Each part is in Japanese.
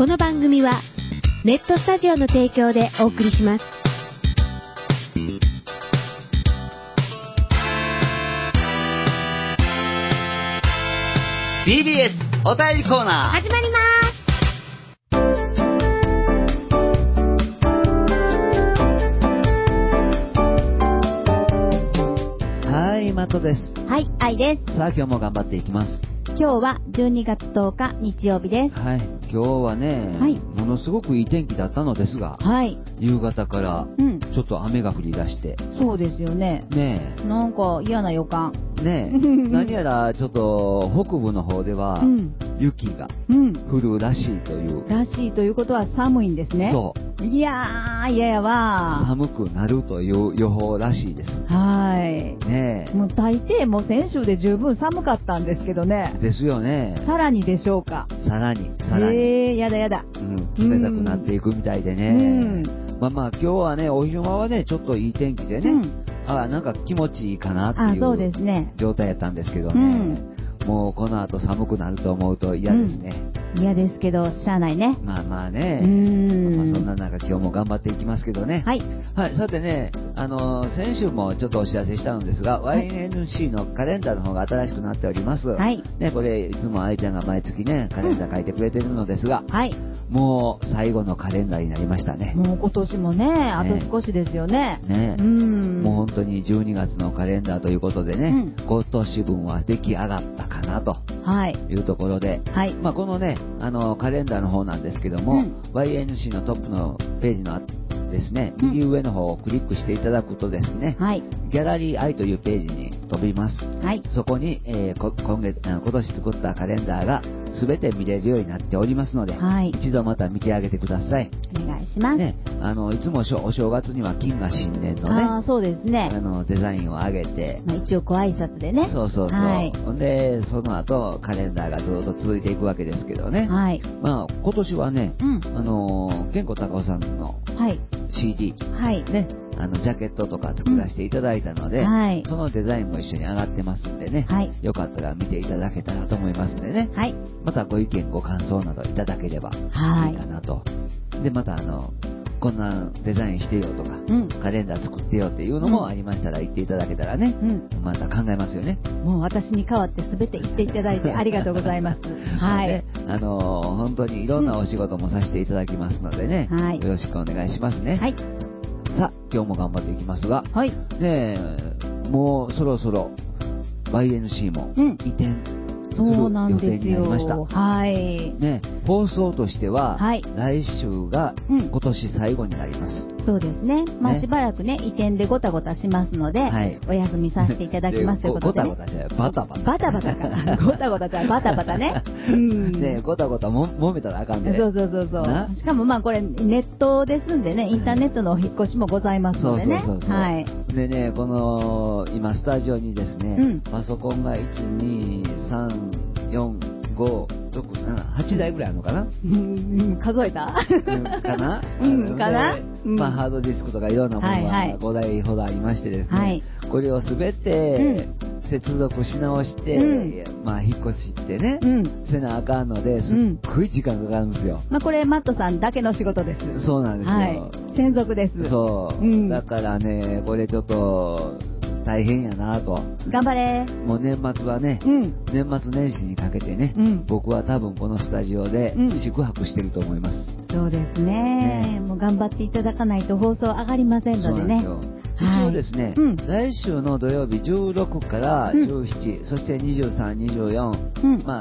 の番組はネットスタジオの提供でお送りします。 TBS お便りコーナー始まります。 はい、マットです。 はい、愛です。 さあ、今日も頑張っていきます。 今日は12月10日日曜日です。 はい、今日はね、 はい、 ものすごくいい天気だったのですが、 はい、 夕方からちょっと雨が降り出して、 そうですよね。 ねえ、 なんか嫌な予感。 ねえ、何やらちょっと北部の方では雪が降るらしいという。 らしいということは寒いんですね。 そう。 いやー、嫌やわー。 寒くなるという予報らしいです。 はい。 ねえ。 もう大抵もう先週で十分寒かったんですけどね。 ですよね。 さらにでしょうか。 さらに。 やだやだ。 冷たくなっていくみたいでね。まあ今日はね、お昼間はね、ちょっといい天気でね、なんか気持ちいいかなっていう状態やったんですけどね。もうこの後寒くなると思うと嫌ですね。 嫌ですけど、しゃあないね。 まあね。まあそんな中今日も頑張っていきますけどね。はい。はい。さてね、先週もちょっとお知らせしたのですが、YNC のカレンダーの方が新しくなっております。はい。ね、これいつも愛ちゃんが毎月ね、カレンダー書いてくれてるのですが、はい。もう最後のカレンダーになりましたね。 もう今年もね、あと少しですよね。 ね。もう本当に12月のカレンダーということでね、今年分は出来上がったかなというところで、まあこのね、カレンダーの方なんですけども、YNC のトップのページのですね、右上の方をクリックしていただくとですね、ギャラリーアイというページに飛びます。そこに、今年作ったカレンダーが全て見れるようになっておりますので、一度また見てあげてください。 お願いします。 ね、いつもお正月には金河新年のね、 そうですね。 デザインを上げて、 一応ご挨拶でね。 そう。で、その後カレンダーがずっと続いていくわけですけどね。まあ今年はね、健吾隆夫さんの CD、ね、ジャケットとか作らせていただいたので、そのデザインも一緒に上がってますんでね、よかったら見ていただけたらと思いますんでね、またご意見ご感想などいただければいいかなと。でまたこんなデザインしてよとか、カレンダー作ってよっていうのもありましたら言っていただけたらね、また考えますよね。 もう私に代わって全て言っていただいてありがとうございます。はい。 本当にいろんなお仕事もさせていただきますのでね、よろしくお願いしますね。さあ、今日も頑張っていきますが、ねえ、もうそろそろ YNC も移転する予定になりました。ね、放送としては、来週が今年最後になります。 そうですね。まあしばらくね、移転でごたごたしますので、お休みさせていただきますということで、ね。 ごたごたじゃバタバタ。 バタバタかな。ごたごたじゃバタバタね。 ね、ごたごた揉めたらあかんで。 そう。しかもまあこれネットですんでね、インターネットのお引っ越しもございますのでね。 でね、この今スタジオにですね、パソコンが1、2、3、4、5、6、7、8台ぐらいあるのかな？ 数えた？ かな？ かな？ まあハードディスクとかいろんなものが5台ほどありましてですね、これをすべて接続し直して、まあ引っ越してね、せなあかんので、すっごい時間かかるんですよ。 まあこれマットさんだけの仕事です。 そうなんですよ。 専属です。 そう。だからね、これちょっと、大変やなと。 頑張れ。 もう年末はね、年末年始にかけてね、僕は多分このスタジオで宿泊してると思います。 そうですね。もう頑張っていただかないと放送上がりませんのでね。 一応ですね、来週の土曜日16から17、そして23、24、まあ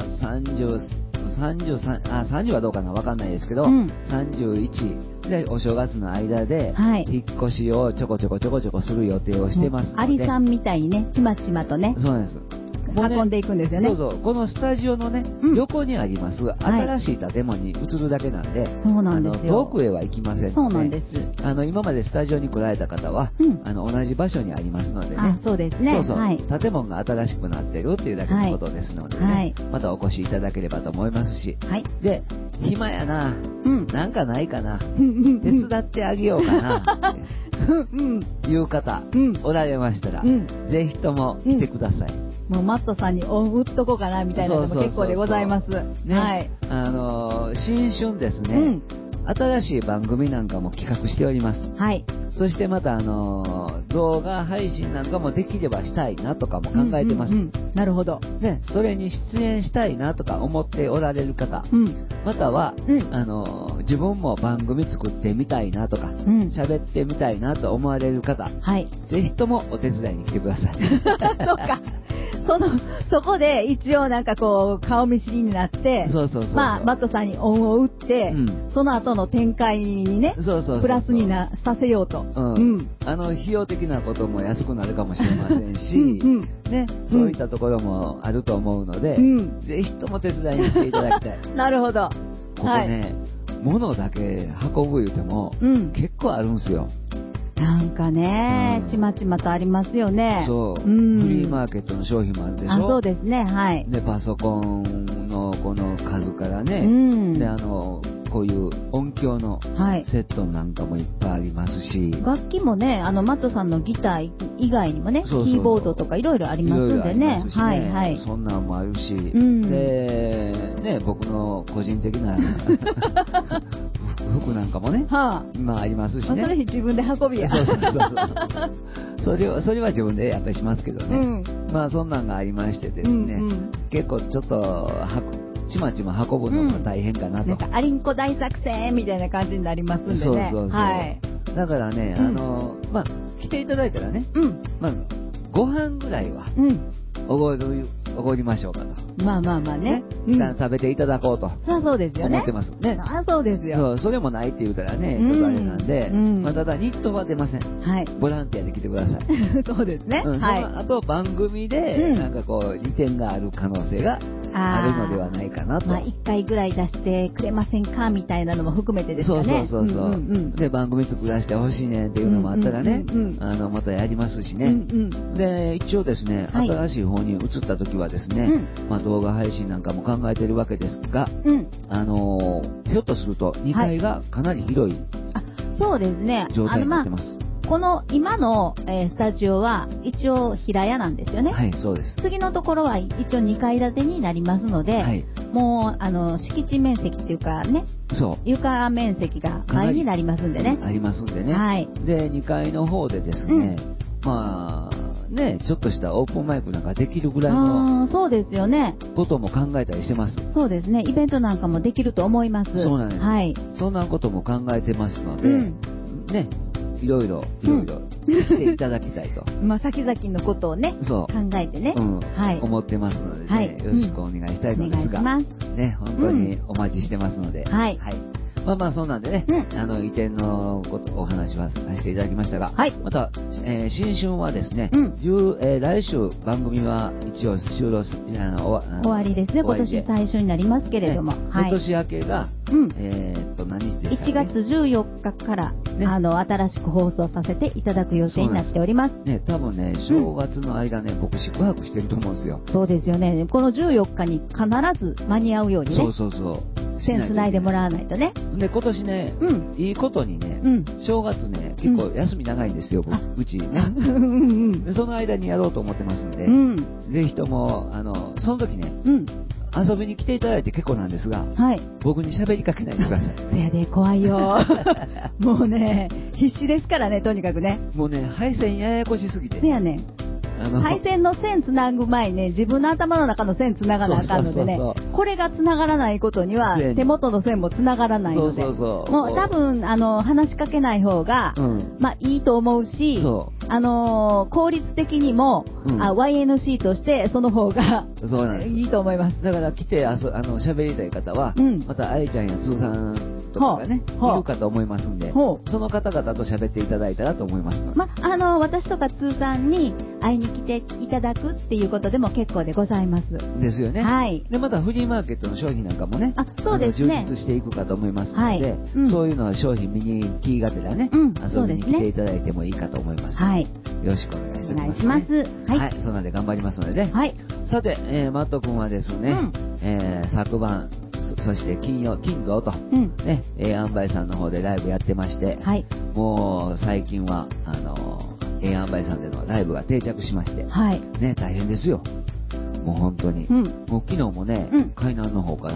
30はどうかなわかんないですけど、31でお正月の間で引っ越しをちょこちょこする予定をしてますので、 アリさんみたいにね、ちまちまとね、 そうなんです。 運んでいくんですよね。 そう。このスタジオのね、横にあります新しい建物に移るだけなんで、 そうなんですよ。 遠くへは行きませんので、 そうなんです。 今までスタジオに来られた方は、同じ場所にありますのでね。 そうですね。 建物が新しくなってるっていうだけのことですのでね、またお越しいただければと思いますし、で、暇やな、なんかないかな、手伝ってあげようかなっていう方、おられましたら、ぜひとも来てください。 もうマットさんに恩打っとこうかなみたいなのも結構でございます。はい。 新春ですね、新しい番組なんかも企画しております。はい。そしてまた動画配信なんかもできればしたいなとかも考えてます。 なるほど。 ね、それに出演したいなとか思っておられる方、または、自分も番組作ってみたいなとか、喋ってみたいなと思われる方、はい。ぜひともお手伝いに来てください。 そうか。そこで一応なんかこう顔見知りになって、まあマットさんに恩を打って、その後の展開にね、プラスにさせようと。 費用的なことも安くなるかもしれませんし、ね、そういったところもあると思うので、ぜひとも手伝いに来ていただきたい。 なるほど。 ここね、物だけ運ぶ言うても、結構あるんですよ。 なんかね、ちまちまとありますよね。 そう。フリーマーケットの商品もあるでしょ。あ、 そうですね、はい。 で、パソコンのこの数からね、で、こういう音響のセットなんかもいっぱいありますし。 楽器もね、マットさんのギター以外にもね、キーボードとかいろいろありますんでね。はいはい。 そんなんもあるし、で、ね、僕の個人的な服なんかもね、まあありますしね。 それ自分で運びや。 それは自分でやっぱりしますけどね。まあそんなんがありましてですね、結構ちょっとちまちま運ぶのも大変かなと。 なんかアリンコ大作戦みたいな感じになりますんでね。はい。 だからね、まあ来ていただいたらね、まあご飯ぐらいはおごりましょうかと。 まあまあまあね。 食べていただこうと。 そうですよね。 思ってますね。 そうですよ。 それもないって言うたらね、ちょっとあれなんで、まあただ日当は出ません。はい。ボランティアで来てください。 そうですね。 はい。あと番組で、なんかこう、利点がある可能性があるのではないかなと。 まあ1回ぐらい出してくれませんかみたいなのも含めてですかね。 そう。で、番組作らせてほしいねっていうのもあったらね、またやりますしね。で、一応ですね、新しい方に移った時はですね、まあ動画配信なんかも考えてるわけですが、ひょっとすると2階がかなり広いそうですね。 状態になってます。 この今の、スタジオは一応平屋なんですよね。 はい、そうです。 次のところは一応2階建てになりますので、もう敷地面積っていうかね、床面積が倍になりますんでね。 ありますんでね。はい。で、2階の方でですね、まあ、ね、ちょっとしたオープンマイクなんかできるぐらいのそうですよね。 ことも考えたりしてます。 そうですね。イベントなんかもできると思います。 そうなんです。はい。そんなことも考えてますので、ね、いろいろしていただきたいと。 まあ先々のことをね、考えてね、 思ってますのでね、よろしくお願いしたいのですが、ね、本当にお待ちしてますので、はい。まあまあそうなんでね、移転のお話はさせていただきましたが、また、新春はですね、来週番組は一応終わりですね。今年最初になりますけれども、 今年明けが、何日ですかね。 1月14日から、新しく放送させていただく予定になっております。 ね、多分ね、正月の間ね、僕宿泊してると思うんですよ。 そうですよね。この14日に必ず間に合うようにね。 そう。 線つないでもらわないとね。 で、今年ね、いいことにね、正月ね、結構休み長いんですよ、うちね。でその間にやろうと思ってますんで、ぜひとも、その時ね、遊びに来ていただいて結構なんですが、僕に喋りかけないでください。 そやで、怖いよ。もうね、必死ですからね、とにかくね。 もうね、配線ややこしすぎて。 そやね。配線の線つなぐ前にね、自分の頭の中の線つながなあかんのでね、これがつながらないことには、手元の線もつながらないので、もう多分、話しかけない方が、まあいいと思うし、効率的にも、YNC としてその方がいいと思います。 だから来て喋りたい方は、また愛ちゃんや通さんとかがね、いるかと思いますんで、その方々と喋っていただいたらと思います。 まあ、私とか通さんに会いに来ていただくっていうことでも結構でございます。 ですよね。はい。で、またフリーマーケットの商品なんかもね、 そうですね。 充実していくかと思いますので、そういうのは商品見に来がてらね、遊びに来ていただいてもいいかと思います。はい。よろしくお願いします。 お願いします。 はい。そんなで頑張りますのでね。はい。さて、マット君はですね、昨晩、そして金土と、ね、塩梅さんの方でライブやってまして、もう最近は、塩梅さんでのライブが定着しまして、ね、大変ですよ。 もう本当に。もう昨日もね、海南の方から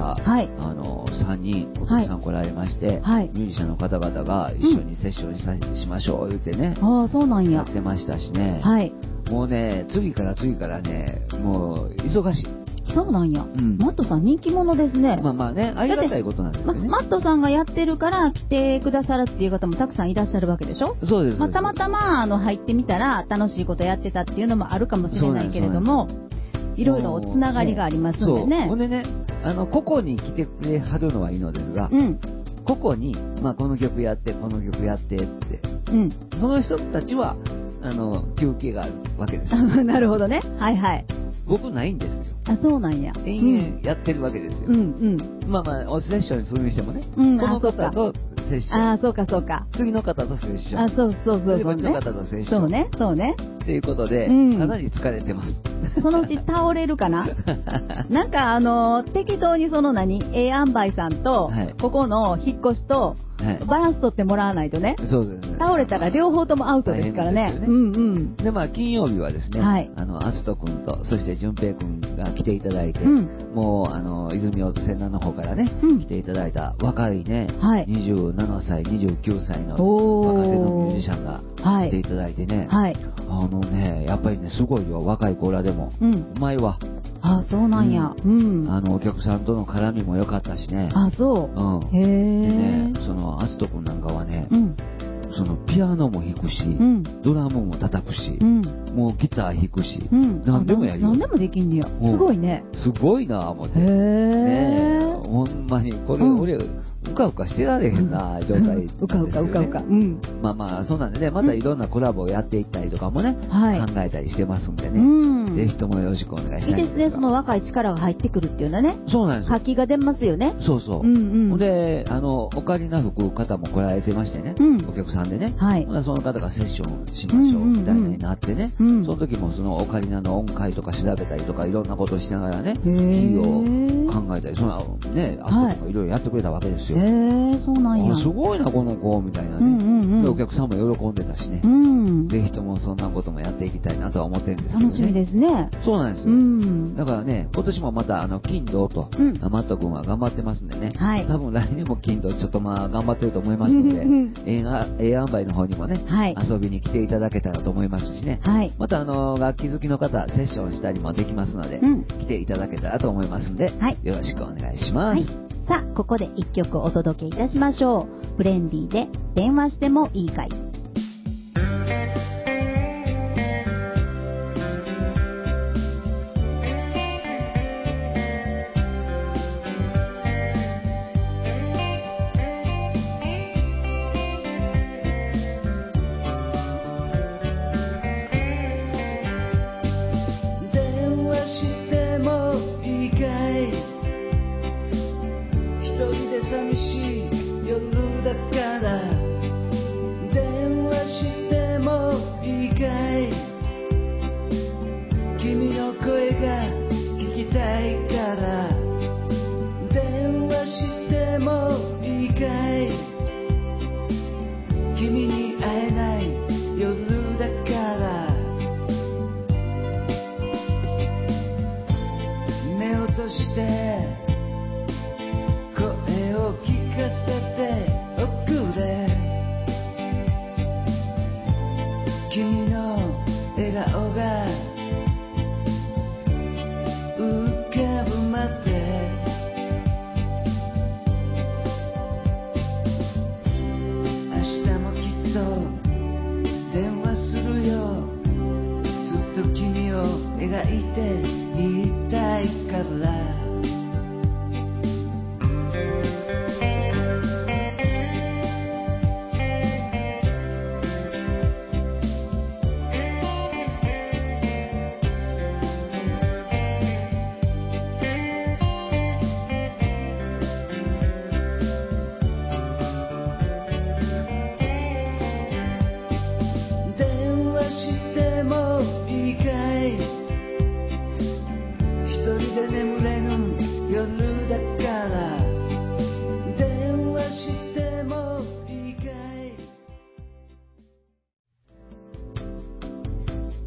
、3人お客さん来られまして、ミュージシャンの方々が一緒にセッションしましょう言ってね、 そうなんや。 やってましたしね。もうね、次からね、もう忙しい。 そうなんや。マットさん人気者ですね。 まあね、ありがたいことなんですよね。 マットさんがやってるから来てくださるっていう方もたくさんいらっしゃるわけでしょ。 そうです。 たまたま入ってみたら楽しいことやってたっていうのもあるかもしれないけれども、いろいろつながりがありますんでね。 ほんでね、ここに来てくれはるのはいいのですが、ここに、この曲やって、この曲やってって、その人たちは、休憩があるわけです。 なるほどね。はいはい。 僕ないんですよ。 そうなんや。 延々やってるわけですよ。おセッションにするにしてもね、この方とセッション。 そうかそうか。 次の方とセッション。 そう。 こっちの方とセッション。 そうね。 っていうことで、かなり疲れてます。 そのうち倒れるかななんか適当に塩梅さんと、ここの引っ越しと、バランス取ってもらわないとね。 そうですね。 倒れたら両方ともアウトですからね。 で、金曜日はですね、アスト君と、そして淳平君が来ていただいて、もう、泉大津線南の方からね、来ていただいた若いね、27歳、29歳の若手のミュージシャンが来ていただいてね、やっぱりね、すごいよ、若い子らでも。うまいわ。 そうなんや。 お客さんとの絡みも良かったしね。 そう。 でね、アスト君なんかはね、ピアノも弾くし、ドラムも叩くし、もうギター弾くし、何でもやるよ。 何でもできんねや。すごいね。 すごいなぁ思って。ねえ、ほんまに、これ、俺、うかうかしてられへんな状態、 うか。 そうなんでね、またいろんなコラボをやっていったりとかもね、考えたりしてますんでね、ぜひともよろしくお願いします。 いいですね、その若い力が入ってくるっていうのはね。 そうなんですよ。 活気が出ますよね。 そう。で、お借りな服方も来られてましてね、お客さんでね、その方がセッションしましょうみたいになってね、その時もそのオカリナの音階とか調べたりとかいろんなことをしながらね、キーを考えたり、アストもいろいろやってくれたわけですよ。 そうなんや。 すごいなこの子みたいなね。お客さんも喜んでたしね。ぜひともそんなこともやっていきたいなとは思ってるんですけどね。 楽しみですね。 そうなんですよ。だからね、今年もまた金土とマット君は頑張ってますんでね。多分来年も金土ちょっと頑張ってると思いますので、塩梅の方にもね、遊びに来ていただけたらと思いますしね。また楽器好きの方セッションしたりもできますので、来ていただけたらと思いますんで、よろしくお願いします。 さあ、ここで一曲お届けいたしましょう。ブレンディで電話してもいいかい。 寂しい夜だから電話してもいいかい。君の声が聞きたいから電話してもいいかい。君に会えない夜だから目を閉じて聞かせておくれ。君の笑顔が浮かぶまで明日もきっと電話するよ。ずっと君を描いていたいからしてもいいかい。一人で眠れぬ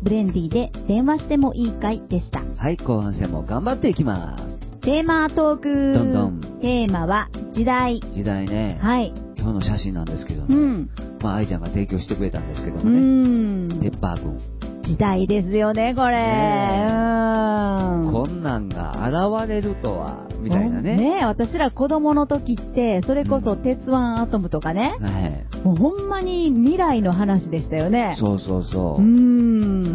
ブレンディで電話してもいいかいでした。 はい、後半戦も頑張っていきます。 テーマトーク。 どんどん。 テーマは時代。 時代ね。 はい。 今日の写真なんですけどね。まあ愛ちゃんが提供してくれたんですけどもね。ペッパーくん。 時代ですよね、これ。 こんなんが現れるとは、みたいなね。 ねえ、私ら子供の時って、それこそ鉄腕アトムとかね。もうほんまに未来の話でしたよね。 そうそうそう。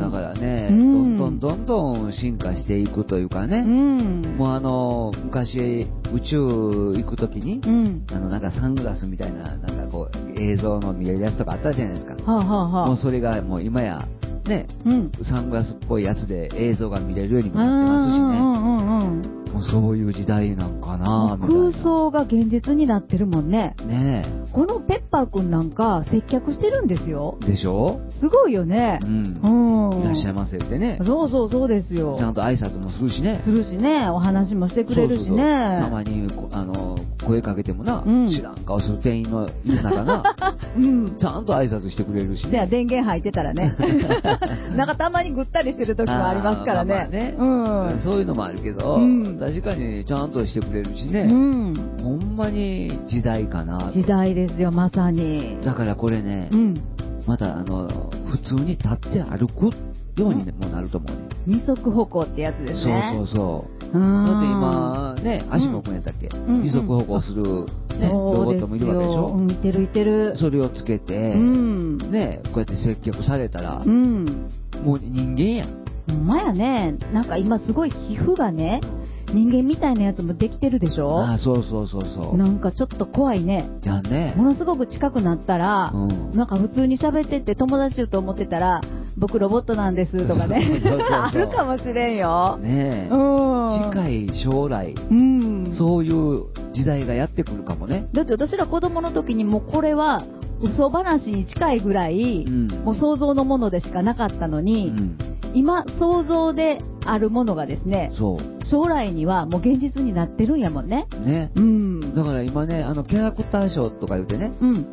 だからね、どんどん進化していくというかね。もう昔、宇宙行く時に、なんかサングラスみたいな、なんかこう、映像の見えるやつとかあったじゃないですか。もうそれがもう今や、ね、サングラスっぽいやつで映像が見れるようにもなってますしね。もうそういう時代なんかなみたいな。 空想が現実になってるもんね。 ねえ。 このペッパーくんなんか接客してるんですよ。 でしょ？ すごいよね。 いらっしゃいませってね。 そうですよ。 ちゃんと挨拶もするしね。 お話もしてくれるしね。 たまに声かけてもな、知らん顔する店員のいる中な、ちゃんと挨拶してくれるしね。 では電源入ってたらね。なんかたまにぐったりしてる時もありますからね。 そういうのもあるけど、確かにちゃんとしてくれるしね。ほんまに時代かな。 時代ですよ、まさに。 だからこれね、また普通に立って歩くようにもなると思うね。 二足歩行ってやつですね。 そうだって今ね、足もくんやったっけ、二足歩行する、ね、ロボットもいるわけでしょ。 いてる。 それをつけて、ね、こうやって接客されたら、もう人間やん。 ほんまやね。なんか今すごい皮膚がね、人間みたいなやつもできてるでしょ。 そうなんかちょっと怖いね。 じゃあね。 ものすごく近くなったら、なんか普通に喋ってて友達と思ってたら、僕ロボットなんですとかね。あるかもしれんよ。 ねえ。近い将来、そういう時代がやってくるかもね。 だって私ら子供の時にもうこれは嘘話に近いぐらい、もう想像のものでしかなかったのに、今想像であるものがですね、将来にはもう現実になってるんやもんね。 だから今ね、キャラクターショーとか言ってね、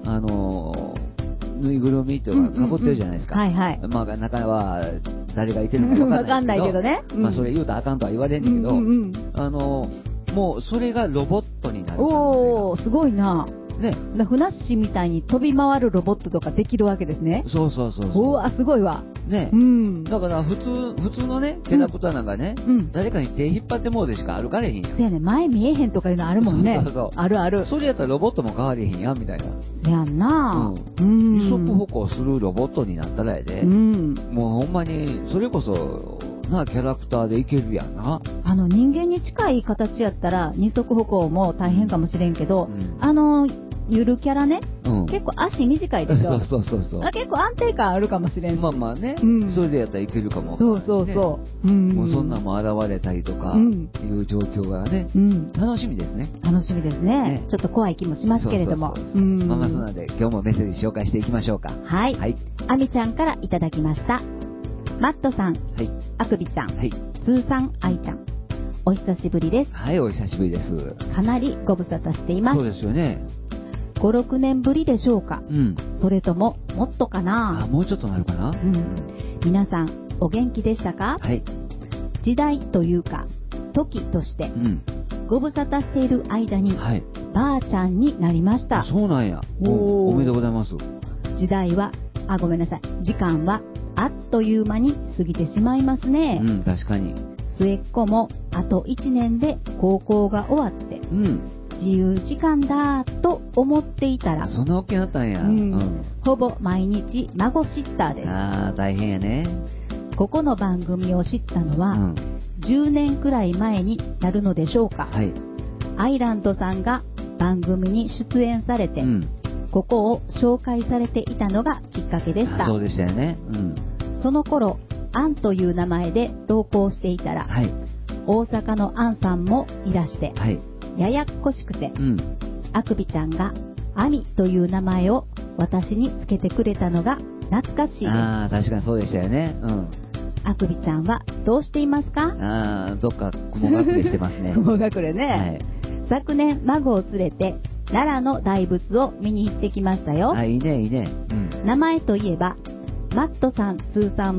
ぬいぐるみとかかぶってるじゃないですか。まあ中は誰がいてるのか分かんないけどね。まあそれ言うとあかんとは言われんねんけど、もうそれがロボットになる可能性が。 すごいな。ね、ふなっしーみたいに飛び回るロボットとかできるわけですね。 そう。 うわ、すごいわ。 ね、だから普通のね、キャラクターなんかね、誰かに手引っ張ってもうでしか歩かれへんやん。 そうやね、前見えへんとかいうのあるもんね。ある。 それやったらロボットも変われへんやんみたいな。 そやんな。 二足歩行するロボットになったらやで、もうほんまにそれこそなキャラクターでいけるやんな。 人間に近い形やったら二足歩行も大変かもしれんけど、ゆるキャラね、結構足短いでしょ。 そう。 結構安定感あるかもしれんし。 まあね、それでやったらいけるかも。 そう。 もうそんなんも現れたりとかいう状況がね、楽しみですね。 楽しみですね。ちょっと怖い気もしますけれども。 まあそんなので今日もメッセージ紹介していきましょうか。 はい。あみちゃんからいただきました。マットさん、あくびちゃん、つーさん、あいちゃん。お久しぶりです。 はい、お久しぶりです。 かなりご無沙汰しています。 そうですよね。 5、6年ぶりでしょうか。それとももっとかな。 もうちょっとなるかな。 皆さんお元気でしたか。時代というか時として、ご無沙汰している間に、ばあちゃんになりました。 そうなんや。おめでとうございます。 ごめんなさい。時間はあっという間に過ぎてしまいますね。 確かに。 末っ子もあと1年で高校が終わって、自由時間だと思っていたら、 そんな大きなったんや。 ほぼ毎日孫シッターです。 大変やね。 ここの番組を知ったのは、10年くらい前になるのでしょうか。アイランドさんが番組に出演されて、ここを紹介されていたのがきっかけでした。 そうでしたよね。 その頃、アンという名前で投稿していたら、大阪のアンさんもいらして、ややっこしくて、あくびちゃんがアミという名前を私につけてくれたのが懐かしいです。 確かにそうでしたよね。 あくびちゃんはどうしていますか。 どっか雲隠れしてますね。 雲隠れね。昨年孫を連れて奈良の大仏を見に行ってきましたよ。 いいね。 名前といえばマットさん、ツーさんは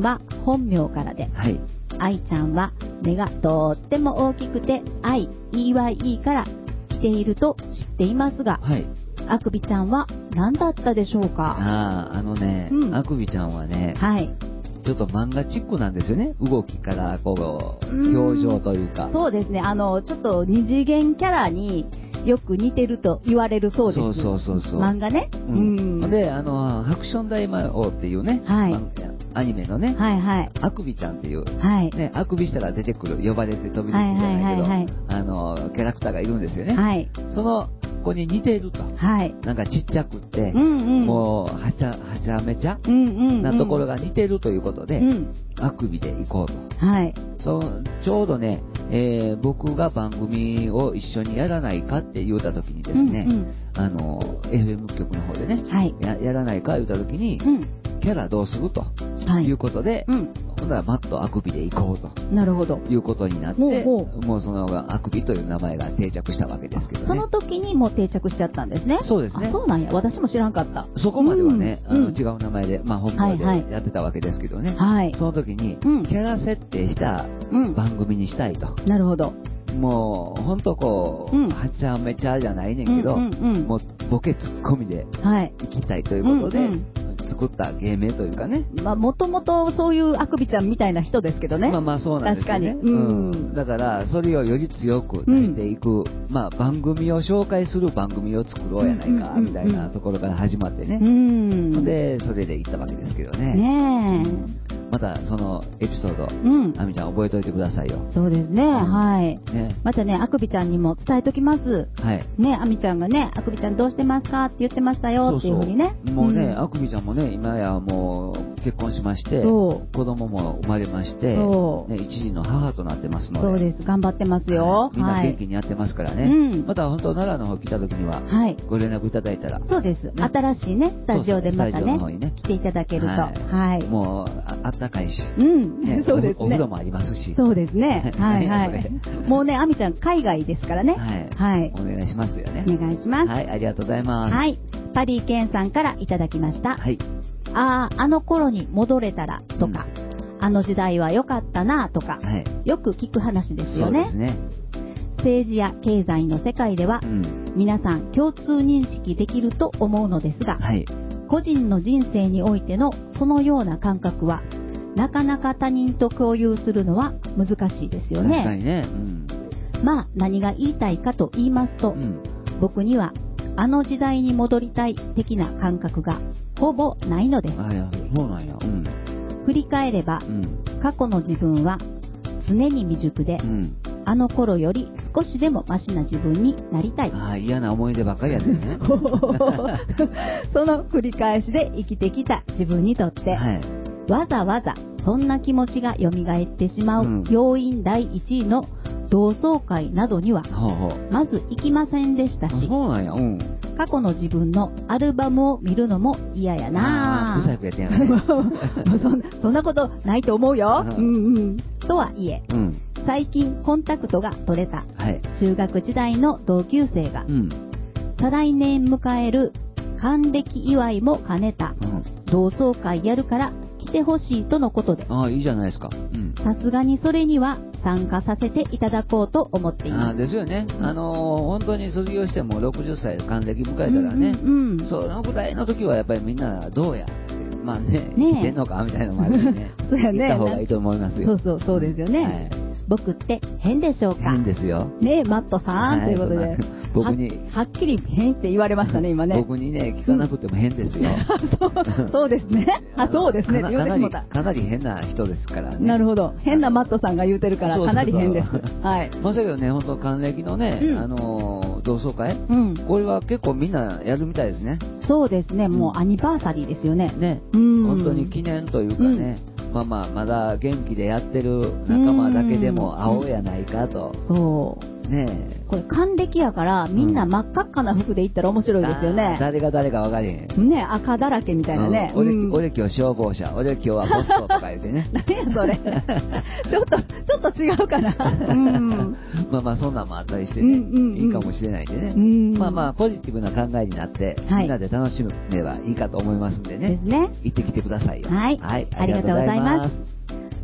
本名からで、はい、愛ちゃんは目がとっても大きくて、愛、EYE から来ていると知っていますが、はい、あくびちゃんは何だったでしょうか？ あくびちゃんはね、はい、ちょっと漫画チックなんですよね。動きからこう表情というか。 そうですね。ちょっと二次元キャラによく似てると言われるそうです。そう漫画ね。 で、ハクション大魔王っていうね、はい、アニメのね、はいはい、あくびちゃんっていう、はい、ね、あくびしたら出てくる、呼ばれて飛び出てくるじゃないけど、キャラクターがいるんですよね。はい、その子に似ていると。はい、なんかちっちゃくって、もうはちゃめちゃなところが似てるということで、あくびで行こうと。はい、ちょうどね、僕が番組を一緒にやらないかって言った時にですね、FM 局の方でね、はい、やらないか言った時に、キャラどうするということで、ほんならマットあくびで行こうと。なるほど。いうことになって、もうそのあくびという名前が定着したわけですけどね。 その時にもう定着しちゃったんですね。 そうですね。 そうなんや。私も知らんかった。 そこまではね、違う名前で、まあ本名でやってたわけですけどね。はい。その時に、キャラ設定した番組にしたいと。 なるほど。 もう、ほんとこう、はちゃめちゃじゃないねんけど、もうボケツッコミで行きたいということで、作った芸名というかね。 まあ、もともとそういうあくびちゃんみたいな人ですけどね。 まあまあそうなんですよね。確かに。だから、それをより強く出していく、まあ番組を紹介する番組を作ろうやないか、みたいなところから始まってね。で、それで行ったわけですけどね。ねえ。またそのエピソード、あみちゃん覚えておいてくださいよ。 そうですね、はい。またね、あくびちゃんにも伝えときます。はい。ね、あみちゃんがね、あくびちゃんどうしてますかって言ってましたよっていうふうにね。 もうね、あくびちゃんもね、今やもう結婚しまして、子供も生まれまして、一児の母となってますので。 そうです、頑張ってますよ。 みんな元気にやってますからね。また本当奈良の方来た時には、ご連絡いただいたら。 そうです。新しいね、スタジオでまたね、来ていただけると。はい。 もう、あったかいし。 そうですね。 お風呂もありますし。 そうですね。はいはい。もうね、あみちゃん海外ですからね。 はい。お願いしますよね。 お願いします。 はい、ありがとうございます。 はい。パリーケンさんからいただきました。はい。あの頃に戻れたらとか、あの時代は良かったなとか、よく聞く話ですよね。そうですね。政治や経済の世界では、皆さん共通認識できると思うのですが、個人の人生においてのそのような感覚は、なかなか他人と共有するのは難しいですよね。 確かにね。 まあ何が言いたいかと言いますと、僕にはあの時代に戻りたい的な感覚がほぼないのです。 そうなんや。 振り返れば、過去の自分は常に未熟で、あの頃より少しでもマシな自分になりたい。 嫌な思い出ばっかりやでね。 その繰り返しで生きてきた自分にとって、わざわざそんな気持ちが蘇ってしまう要因第1位の同窓会などにはまず行きませんでしたし、過去の自分のアルバムを見るのも嫌やな。 ブサイクやってんやね。 そんなことないと思うよ。とはいえ、最近コンタクトが取れた中学時代の同級生が、再来年迎える還暦祝いも兼ねた同窓会やるから来てほしいとのことで。 いいじゃないですか。 さすがにそれには参加させていただこうと思っています。 ですよね。本当に卒業しても60歳還暦迎えたらね、そのぐらいの時はやっぱりみんなどうやまあね、生きてんのかみたいなのもあるしね。 そうやね。 行った方がいいと思いますよ。 そうですよね。僕って変でしょうか？ 変ですよ。 ねえ、マットさん、ということで。僕にはっきり変って言われましたね、今ね。 僕にね、聞かなくても変ですよ。 そうですね。そうですね。言うてしもた。 かなり変な人ですからね。 なるほど。変なマットさんが言うてるから、かなり変です。はい。 まさかね、本当還暦のね、同窓会これは結構みんなやるみたいですね。 そうですね。もうアニバーサリーですよね。 ね。本当に記念というかね。まだ元気でやってる仲間だけでも会おうやないかと。 そう。ねえ。これ還暦やからみんな真っ赤っかな服で行ったら面白いですよね。 誰が誰か分かりへん。 ね、赤だらけみたいなね。 俺今日消防車、俺今日はホストとか言ってね。 何やそれ。ちょっと違うかな。 まあそんなんもあったりしてね、いいかもしれないんでね。まあポジティブな考えになってみんなで楽しめばいいかと思いますんでね。ですね。行ってきてくださいよ。 はい。ありがとうございます。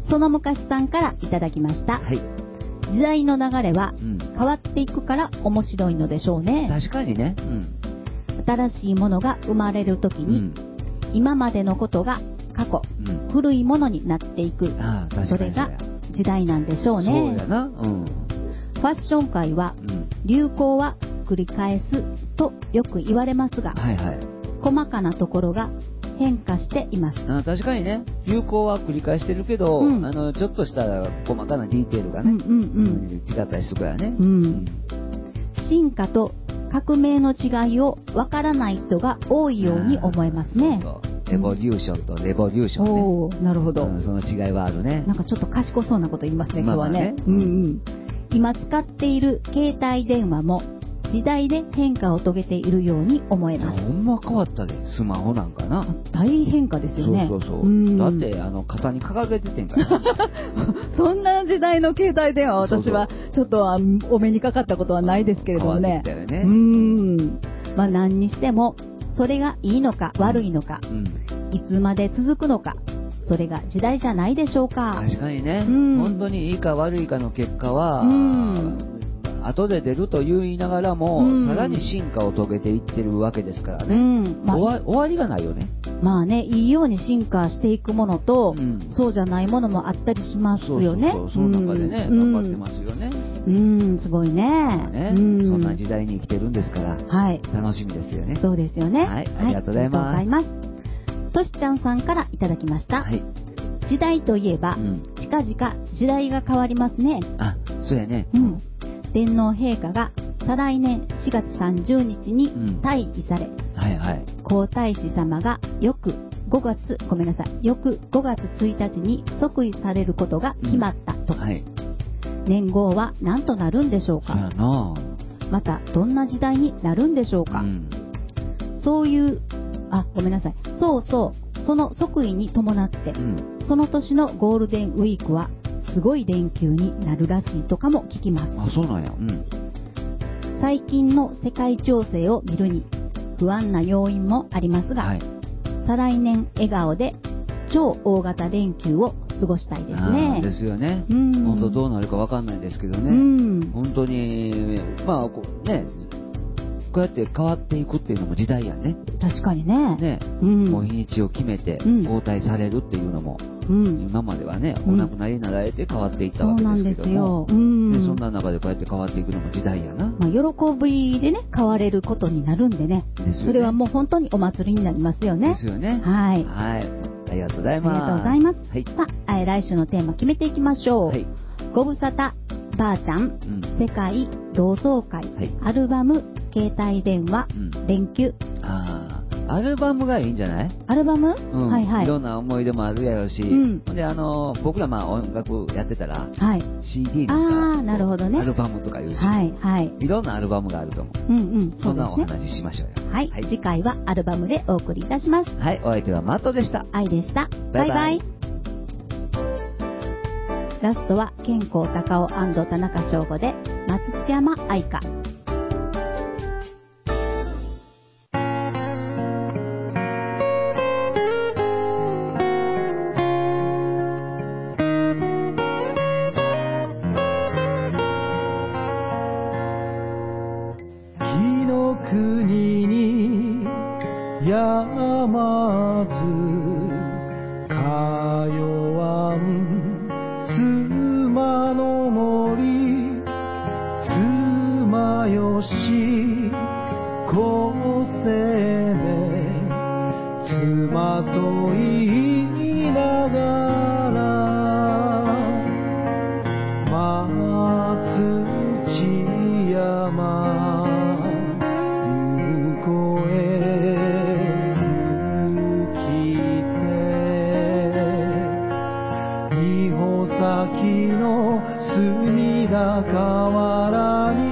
その昔さんからいただきました。はい。時代の流れは変わっていくから面白いのでしょうね。 確かにね。 新しいものが生まれるときに、今までのことが過去、古いものになっていく。それが時代なんでしょうね。 そうやな。 ファッション界は、流行は繰り返すとよく言われますが、細かなところが変化しています。 確かにね、流行は繰り返してるけど、ちょっとした細かなディテールがね、違ったりするからね。 進化と革命の違いをわからない人が多いように思えますね。 エボリューションとレボリューションね。 おー、なるほど、 その違いはあるね。 なんかちょっと賢そうなこと言いますね、今日はね。今使っている携帯電話も時代で変化を遂げているように思えます。 ほんま変わったで、スマホなんかな。 大変化ですよね。 そう。だって肩に掲げててんから。 そんな時代の携帯電話、私はちょっとお目にかかったことはないですけれどもね。 変わってきたよね。 まあ何にしてもそれがいいのか悪いのか、いつまで続くのか。それが時代じゃないでしょうか。 確かにね、本当にいいか悪いかの結果は、後で出ると言いながらも、さらに進化を遂げていってるわけですからね、終わりがないよね。 まあね、いいように進化していくものと、そうじゃないものもあったりしますよね。 その中でね、頑張ってますよね。 すごいね。 そんな時代に生きてるんですから、楽しみですよね。 そうですよね。 はい、ありがとうございます。 としちゃんさんからいただきました。時代といえば、近々時代が変わりますね。 あ、そうやね。 天皇陛下が再来年4月30日に退位され、皇太子様が翌5月1日に即位されることが決まったと。年号は何となるんでしょうか。またどんな時代になるんでしょうか。そうその即位に伴って、その年のゴールデンウィークはすごい連休になるらしいとかも聞きます。 あ、そうなんや。 最近の世界情勢を見るに不安な要因もありますが、再来年笑顔で超大型連休を過ごしたいですね。 ですよね。本当どうなるか分かんないですけどね。本当にこうやって変わっていくっていうのも時代やね。 確かにね。 もう日にちを決めて交代されるっていうのも、今まではね、お亡くなりになられて変わっていったわけですけども、そんな中でこうやって変わっていくのも時代やな。 喜びでね、変われることになるんでね。それはもう本当にお祭りになりますよね。 ですよね。 はい。 ありがとうございます。 ありがとうございます。さあ、来週のテーマ決めていきましょう。ご無沙汰、ばあちゃん、世界同窓会、アルバム、携帯電話、連休。 アルバムがいいんじゃない？ アルバム？ いろんな思い出もあるやろし、で僕ら音楽やってたら、CD なんか、 なるほどね、 アルバムとかいうし、いろんなアルバムがあると思う。そんなお話ししましょうよ。 次回はアルバムでお送りいたします。 お相手はマットでした。 愛でした。バイバイ。ラストは健康高尾&田中翔吾で松山愛花。 先の隅田河原に